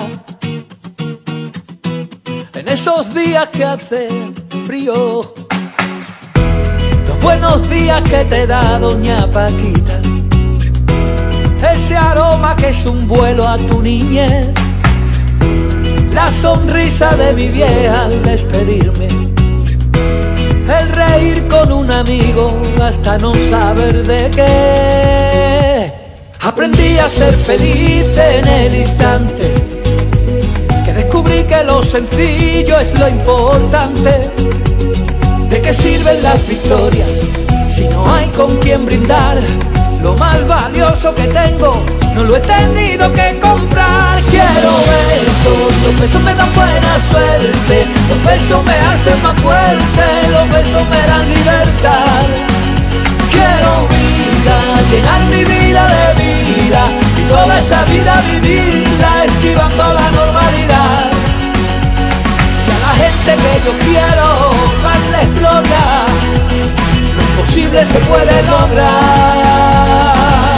En esos días que hace frío, los buenos días que te da doña Paquita, ese aroma que es un vuelo a tu niñez, la sonrisa de mi vieja al despedirme, el reír con un amigo hasta no saber de qué. Aprendí a ser feliz en el instante que descubrí que lo sencillo es lo importante. ¿De qué sirven las victorias si no hay con quien brindar? Lo más valioso que tengo no lo he tenido que comprar. Quiero besos, los besos me dan buena suerte, los besos me hacen más fuerte, los besos me dan libertad. Quiero vida, llenar mi vida de vida y toda esa vida vivirla esquivando la normalidad. Y a la gente que yo quiero darles gloria, lo imposible se puede lograr.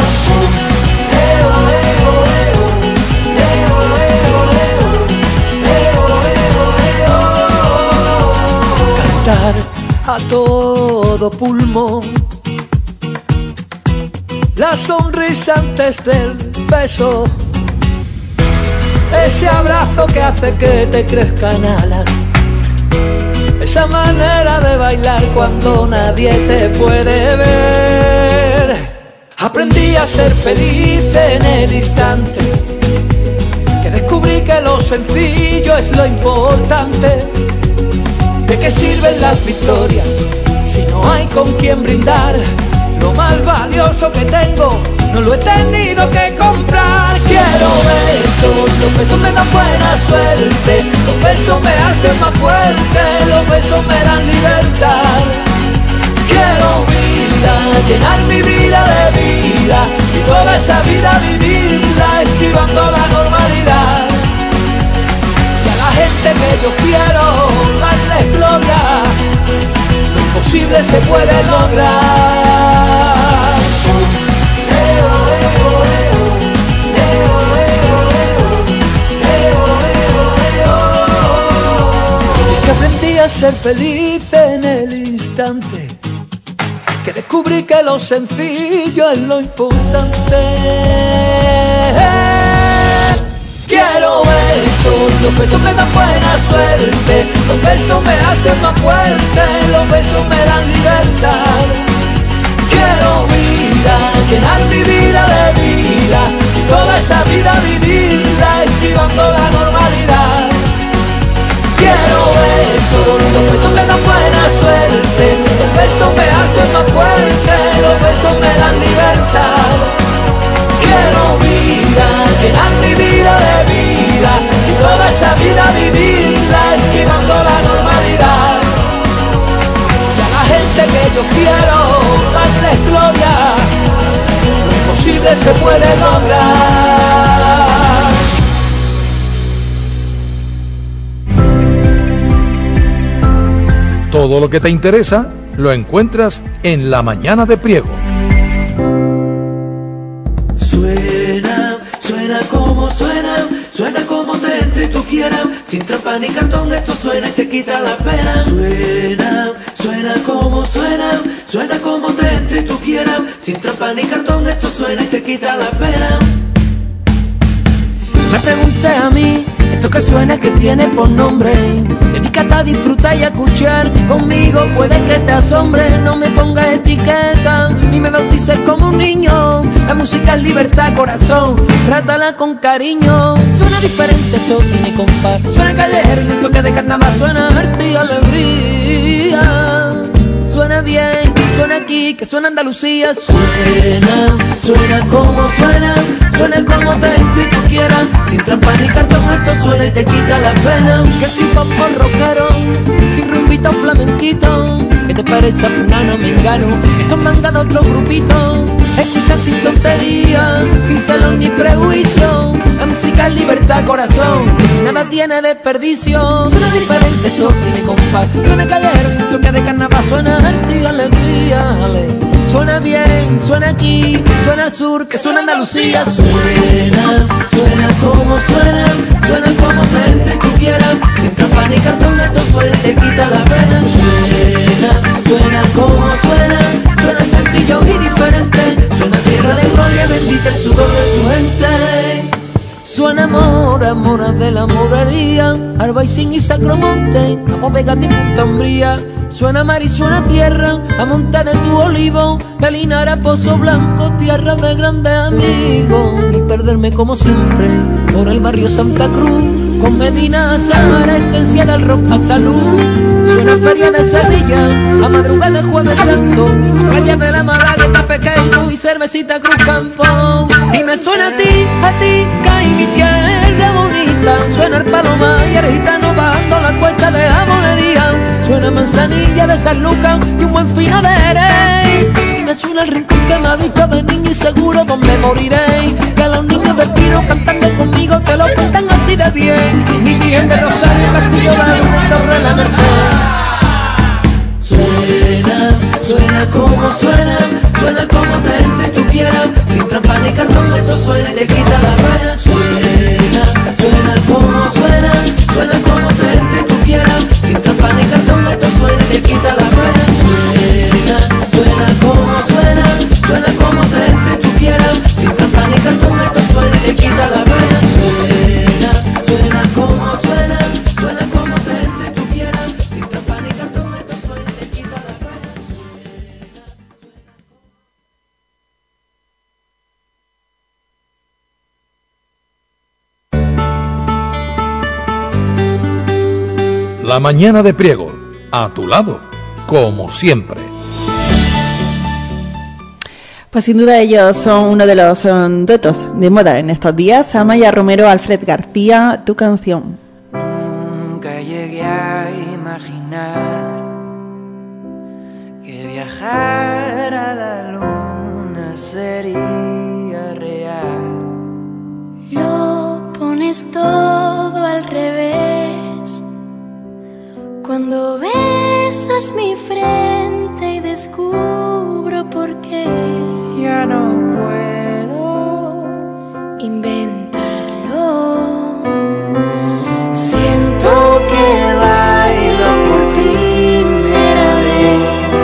Cantar a todo pulmón, la sonrisa antes del beso, ese abrazo que hace que te crezcan alas, esa manera de bailar cuando nadie te puede ver. Aprendí a ser feliz en el instante que descubrí que lo sencillo es lo importante. ¿De qué sirven las victorias si no hay con quien brindar? Lo más valioso que tengo no lo he tenido que comprar. Quiero besos, los besos me dan buena suerte, los besos me hacen más fuerte, los besos me dan libertad. Quiero vida, llenar mi vida de vida y toda esa vida vivirla esquivando la normalidad. Y a la gente que yo quiero darles gloria, lo imposible se puede lograr. Es que aprendí a ser feliz en el instante que descubrí que lo sencillo es lo importante. Quiero besos, los besos me dan buena suerte, los besos me hacen más fuerte, los besos me dan libertad. Quiero vida, llenar mi vida de vida y toda esa vida vivirla esquivando la normalidad. Quiero besos, los besos me dan buena suerte, los besos me hacen más fuerte, los besos me dan libertad. Quiero vida, llenar mi vida de vida y toda esa vida vivirla esquivando la normalidad. Y a la gente que yo quiero darles gloria, lo imposible se puede lograr. Todo lo que te interesa lo encuentras en La Mañana de Priego. Suena, suena como suena, suena como te entre tú quieras, sin trampa ni cartón esto suena y te quita la pena. Suena, suena como suena, suena como te entre tú quieras, sin trampa ni cartón esto suena y te quita la pena. Me pregunté a mí, esto que suena que tiene por nombre, dedícate a disfrutar y a escuchar, conmigo puede que te asombre, no me pongas etiqueta, ni me bautices como un niño, la música es libertad, corazón, trátala con cariño, suena diferente, esto tiene compás, suena callejero y un toque de carnaval, suena arte y alegría, suena bien, suena aquí, que suena Andalucía, suena, suena como suena, suena el como te entre tú quieras, sin trampa ni cartón esto suena y te quita la pena, que si pop rockero, sin rumbito flamenquito, ¿qué te parece a Funano Mengano? Estos mangan otro grupito, escucha sin tontería, sin celos ni prejuicio. La música es libertad, corazón, nada tiene desperdicio. Suena diferente, esto tiene compás, suena calero, un toque de carnaval, suena arte y alegría, ale. Suena bien, suena aquí, suena al sur, que suena Andalucía. Suena, suena como suena, suena como te entre tú quieras. Sin trampa ni cartón, esto suena, te quita la pena. Suena, suena como suena, suena sencillo y diferente. Suena tierra de gloria, bendita el sudor de su gente. Suena amor, amor de la morería, Albaicín y Sacromonte, a Vega de Punta Umbría. Suena mar y suena tierra, a monte de tu olivo, Belinara, Pozo Blanco, tierra de grandes amigos. Y perderme como siempre por el barrio Santa Cruz, con Medina, Sahara, esencia del rock andaluz. Suena feria de Sevilla, a madrugada de Jueves Santo, calle de la Malagueta, Pequeño y cervecita Cruz Campo. Y me suena a ti, cae mi tierra bonita. Suena el palomar y el gitano bajando la cuesta de la monería. Suena Manzanilla de San Lucas y un buen fino de Jerez. Y me suena el rincón que me ha visto de niño y seguro donde moriré. Que los niños del Pino cantando conmigo te lo cuentan así de bien. Mi Virgen de Rosario, Castillo de Luna, Torre la Merced. Suena, suena como suena, suena como te entre tú quieras. Sin trampa ni cartón, esto suena y te quita la pena. Suena, suena como suena, suena como te entre tú quieras. Sin trampa ni cartón, esto suena y te quita la pena. Suena, suena como suena, suena como te entre tú quieras. Sin trampa ni cartón, esto suena y te quita la pena. Suena, suena como suena, suena como te entre tú quieras. Sin trampa ni cartón, esto suena y te quita la pena. La mañana de Priego, a tu lado, como siempre. Pues sin duda ellos son uno de los duetos de moda en estos días. Amaya Romero, Alfred García, Tu canción. Nunca llegué a imaginar que viajar a la luna sería real. Lo pones todo al revés cuando besas mi frente y descubro por qué. Ya no puedo inventarlo. Siento que bailo por primera vez.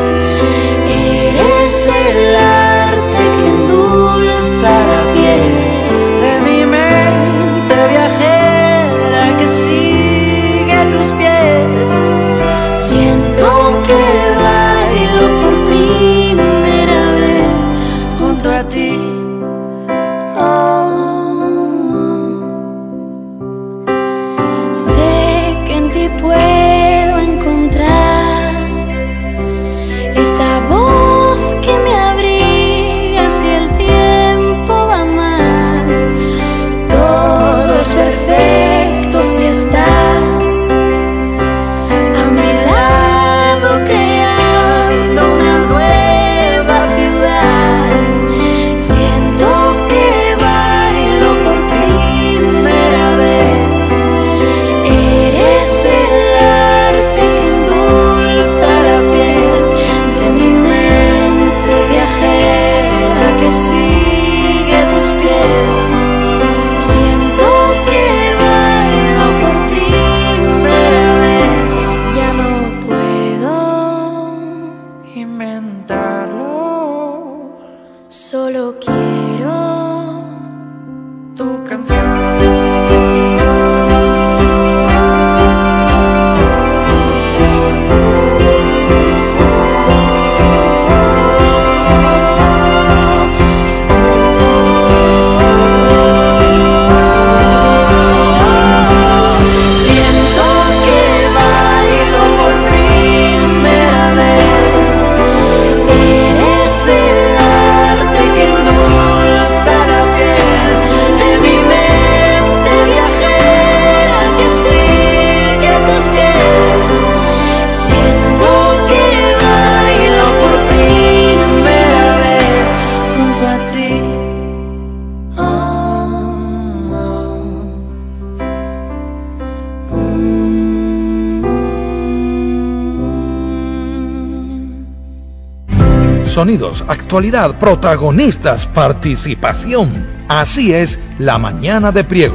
Eres el arte que endulza la piel de mi mente viajera que sigue tus pies. Siento que bailo por primera vez junto a ti. Sé que en ti puedo encontrar esa voz que me abriga si el tiempo va mal. Todo es perfecto si estás a mi lado creando una nueva ciudad. Siento que bailo por primera vez. Eres el arte que endulza la piel de mi mente viajera que sigue tus pies. Siento que bailo por primera vez. Ya no puedo inventarlo. Solo quiero tu canción. Siento que bailo por primera vez. Eres el arte que endulza Sonidos, actualidad, protagonistas, participación. Así es La Mañana de Priego.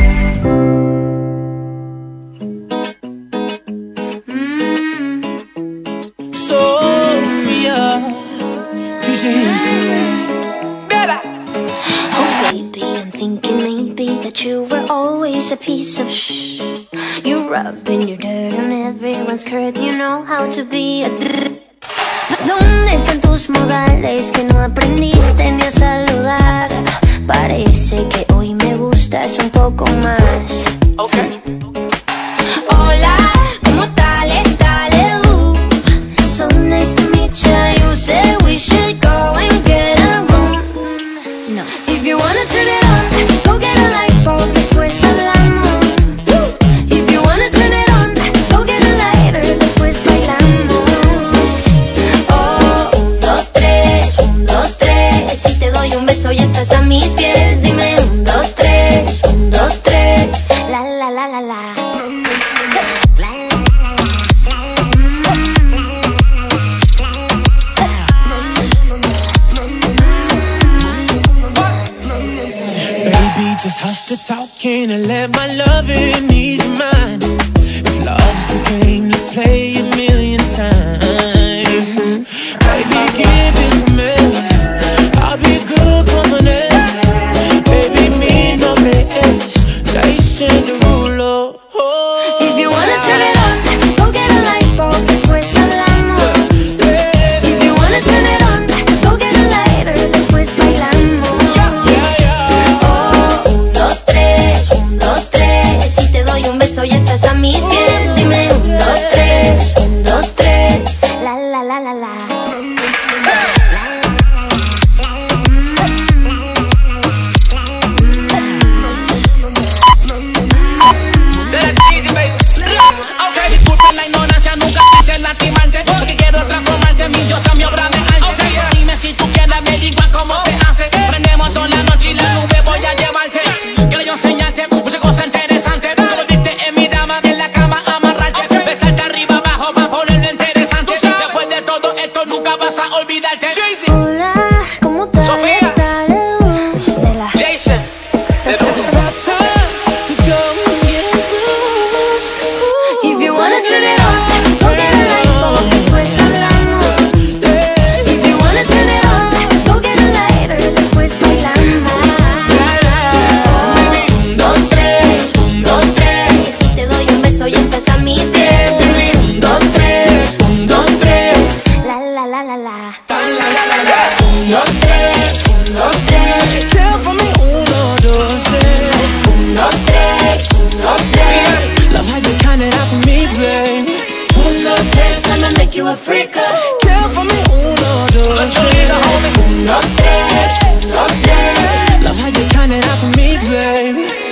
You were always a piece of shh. You rubbing your dirt on everyone's skirt. You know how to be a ¿Dónde están tus modales que no aprendiste ni a saludar? Parece que hoy me gustas un poco más. Okay. Hola, ¿cómo tal? So nice to meet you. You said we should go and get a room. No. If you wanna turn it on, go get a light bulb, después hablamos. If you wanna turn it on, go get a lighter, después bailamos. Oh, 1, 2, 3, 1, 2, 3. Si te doy un beso y estás a mis pies, dime 1, 2, 3, 1, 2, 3. La la la la la. Just hush the talking and let my loving ease your mind. If love's the game, let's play it 1,000,000 times. Baby, give it to me. I'll be good company. Baby, mi nombre es Jason Derulo. If you wanna turn it on, go get a light bulb, después hablamos. If you wanna turn it on, go get a lighter, después bailamos. Hoy estás a mis pies, dime 1, 2, 3, 1, 2, 3, la la la la la. Disculpen la ignorancia, nunca quise lastimarte, porque quiero transformarte en mi diosa, mi obra de arte. Dime si tú quieres, me igual cómo se hace. Prendemos toda la noche y la nube voy a llevarte. Quiero yo enseñarte muchas cosas interesantes. Nunca vas a olvidarte. Hola, ¿cómo tal? Sofía. Jason. If you wanna turn it on, go get a light bulb, después hablamos. If you wanna turn it on, go get a lighter, después bailamos. 1, 2, 3, 1, 2, 3. Si te doy un beso y estás a mis pies, dime 1, 2, 3, 1, 2, 3. La la la la la. 1, 2, 3, 1, 2, 3. Care for me, 1, 2, 3. 1, 2, 3, 1, 2, 3. Love how you count it out for me, babe. 1, 2, 3, I'ma make you a freak. Care for me, 1, 2, 3. 1, 2, 3, 1, 2, 3. Love how you count it out for me, babe.